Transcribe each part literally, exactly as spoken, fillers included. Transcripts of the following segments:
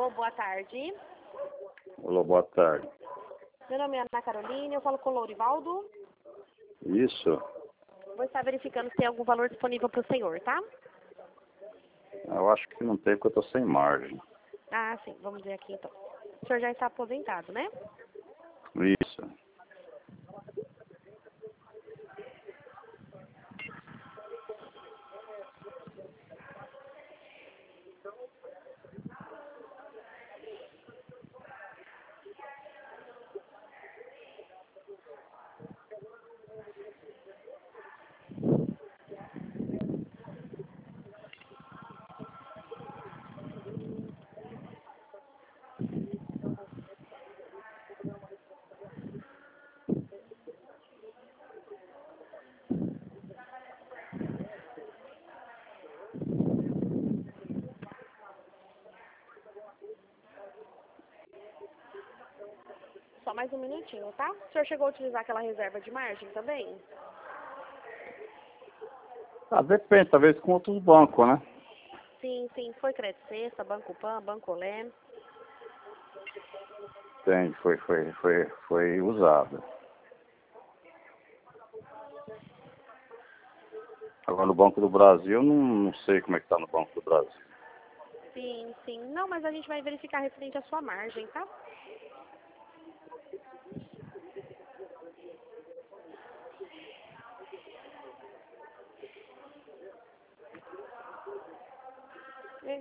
Alô, boa tarde. Alô, boa tarde. Meu nome é Ana Carolina, eu falo com o Lourivaldo. Isso. Vou estar verificando se tem algum valor disponível para o senhor, tá? Eu acho que não tem porque eu tô sem margem. Ah, sim, vamos ver aqui então. O senhor já está aposentado, né? Isso. Só mais um minutinho, tá? O senhor chegou a utilizar aquela reserva de margem também? Ah, depende, talvez com outros bancos, né? Sim, sim. Foi Crédito Sexta, Banco Pan, Banco Olé. Tem, foi, foi, foi, foi usado. Agora no Banco do Brasil, não, não sei como é que tá no Banco do Brasil. Sim, sim. Não, mas a gente vai verificar referente à sua margem, tá? É.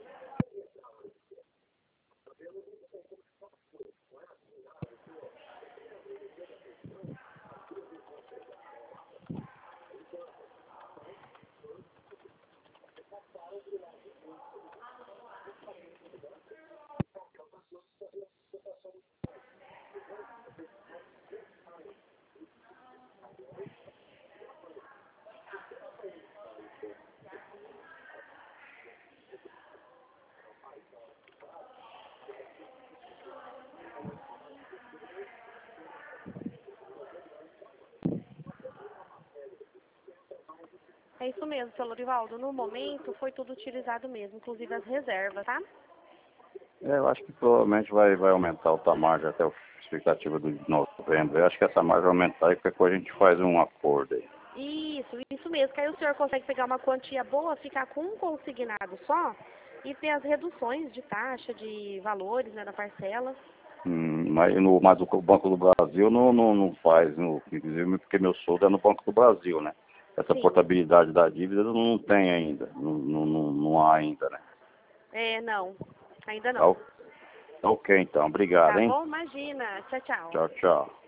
É isso mesmo, seu Lourivaldo. No momento foi tudo utilizado mesmo, inclusive as reservas, tá? É, eu acho que provavelmente vai, vai aumentar o margem até a expectativa do novembro. Eu acho que essa margem vai aumentar e qualquer coisa a gente faz um acordo aí. Isso, isso mesmo. Que aí o senhor consegue pegar uma quantia boa, ficar com um consignado só e ter as reduções de taxa, de valores, né, da parcela. Hum, mas, no, mas o Banco do Brasil não, não, não faz, no, inclusive porque meu soldo é no Banco do Brasil, né? Essa Sim. portabilidade da dívida não tem ainda, não, não, não, não há ainda, né? É, não. Ainda Tá, não. o- tá ok então, obrigado, Tá hein? bom? Imagina. Tchau, tchau. Tchau, tchau.